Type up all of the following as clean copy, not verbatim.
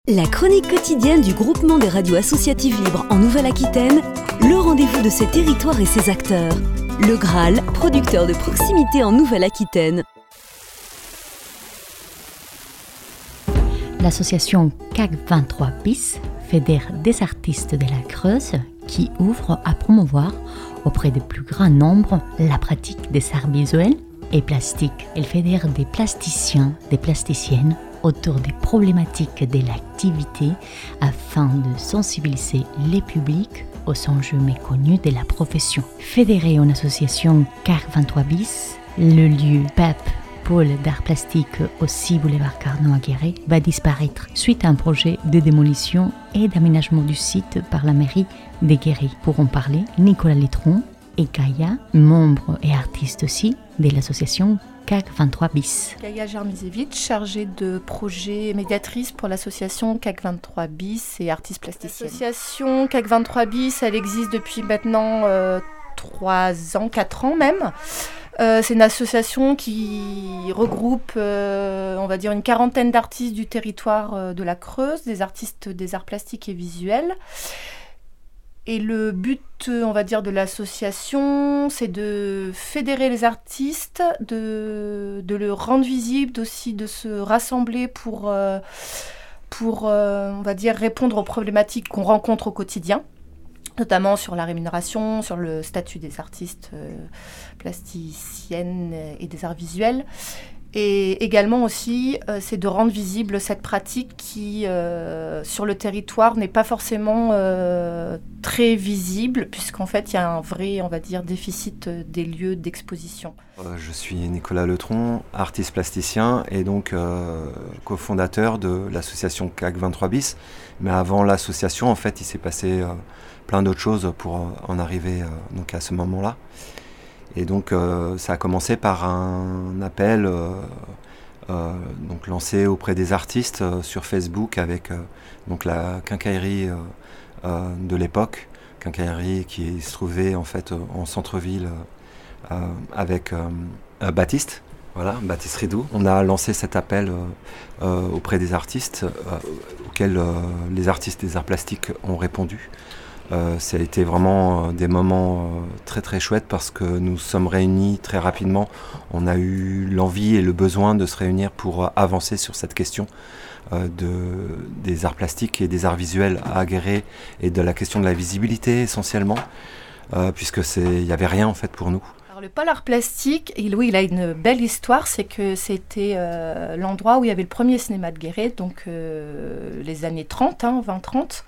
La chronique quotidienne du groupement des radios associatives libres en Nouvelle-Aquitaine, le rendez-vous de ses territoires et ses acteurs. Le Graal, producteur de proximité en Nouvelle-Aquitaine. L'association CAC 23 BIS fédère des artistes de la Creuse qui ouvrent à promouvoir auprès du plus grand nombre la pratique des arts visuels et plastiques. Elle fédère des plasticiens, des plasticiennes autour des problématiques de l'activité afin de sensibiliser les publics aux enjeux méconnus de la profession. Fédérée en association CAC 23 BIS, le lieu PEP, pôle d'art plastique aussi boulevard Carnot à Guéret, va disparaître suite à un projet de démolition et d'aménagement du site par la mairie de Guéret. Pour en parler, Nicolas Letron et Gaïa, membres et artistes aussi de l'association CAC 23 BIS. Gaïa Jarmizevich, chargée de projet médiatrice pour l'association CAC 23 BIS et artistes plasticiennes. L'association CAC 23 BIS, elle existe depuis maintenant 3 ans, 4 ans même. C'est une association qui regroupe, on va dire, une quarantaine d'artistes du territoire de la Creuse, des artistes des arts plastiques et visuels. Et le but, on va dire, de l'association, c'est de fédérer les artistes, de le rendre visible, aussi de se rassembler pour on va dire, répondre aux problématiques qu'on rencontre au quotidien, notamment sur la rémunération, sur le statut des artistes plasticiennes et des arts visuels. Et également aussi, c'est de rendre visible cette pratique qui, sur le territoire, n'est pas forcément très visible, puisqu'en fait, il y a un vrai, on va dire, déficit des lieux d'exposition. Je suis Nicolas Letron, artiste plasticien et donc cofondateur de l'association CAC 23 BIS. Mais avant l'association, en fait, il s'est passé plein d'autres choses pour en arriver donc à ce moment-là. Et donc ça a commencé par un appel donc lancé auprès des artistes sur Facebook avec donc la quincaillerie de l'époque, quincaillerie qui se trouvait en fait en centre-ville avec Baptiste. Voilà, Baptiste Ridou. On a lancé cet appel auprès des artistes auxquels les artistes des arts plastiques ont répondu. Ça a été vraiment des moments très très chouettes parce que nous sommes réunis très rapidement. On a eu l'envie et le besoin de se réunir pour avancer sur cette question des arts plastiques et des arts visuels à Guéret et de la question de la visibilité essentiellement, puisque il n'y avait rien en fait pour nous. Alors, le pôle art plastique, il a une belle histoire, c'est que c'était l'endroit où il y avait le premier cinéma de Guéret, donc les années 30, 20-30.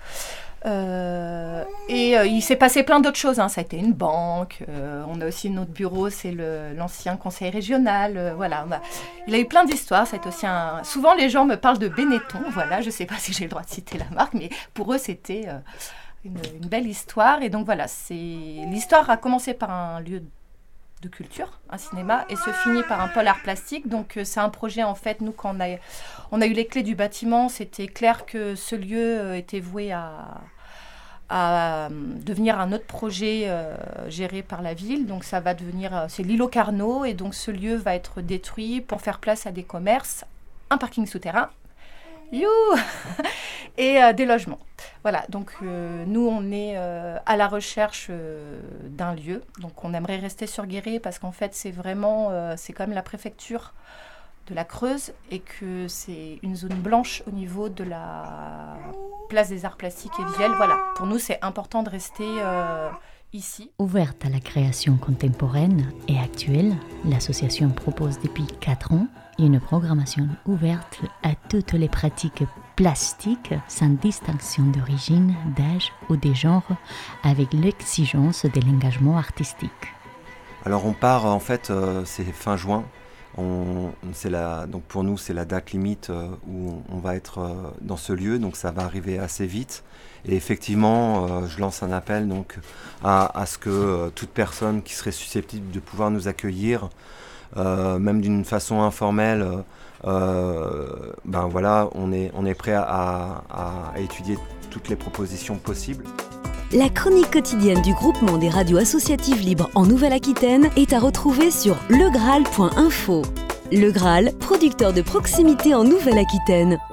Il s'est passé plein d'autres choses, ça a été une banque, on a aussi notre bureau, c'est l'ancien conseil régional, voilà, il a eu plein d'histoires, ça a été aussi souvent les gens me parlent de Benetton, voilà, je sais pas si j'ai le droit de citer la marque, mais pour eux c'était une belle histoire, et donc voilà, l'histoire a commencé par un lieu de culture, un cinéma, et se finit par un pôle art plastique. Donc c'est un projet, en fait, nous, quand on a eu les clés du bâtiment, c'était clair que ce lieu était voué à devenir un autre projet géré par la ville. Donc ça va devenir, c'est l'îlot Carnot, et donc ce lieu va être détruit pour faire place à des commerces, un parking souterrain, et des logements. Voilà, donc nous on est à la recherche d'un lieu, donc on aimerait rester sur Guéret parce qu'en fait c'est vraiment, c'est quand même la préfecture de la Creuse et que c'est une zone blanche au niveau de la place des arts plastiques et visuels. Voilà, pour nous c'est important de rester ici. Ouverte à la création contemporaine et actuelle, l'association propose depuis 4 ans une programmation ouverte à toutes les pratiques plastiques sans distinction d'origine, d'âge ou de genre, avec l'exigence de l'engagement artistique. Alors on part en fait, c'est fin juin. Donc pour nous c'est la date limite où on va être dans ce lieu, donc ça va arriver assez vite. Et effectivement, je lance un appel donc à ce que toute personne qui serait susceptible de pouvoir nous accueillir, même d'une façon informelle, voilà, on est prêt à étudier toutes les propositions possibles. La chronique quotidienne du groupement des radios associatives libres en Nouvelle-Aquitaine est à retrouver sur legraal.info. Le Graal, producteur de proximité en Nouvelle-Aquitaine.